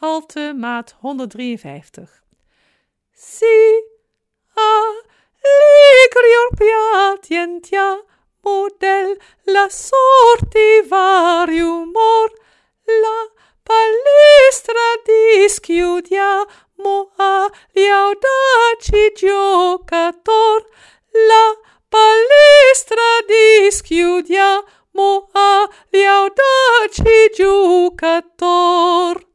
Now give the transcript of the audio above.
halte maat 153. Si allegri piatientia model la sorti variumor la palestra dischiudiamo agli audaci giocator la palestra dischiudiamo agli audaci giocator.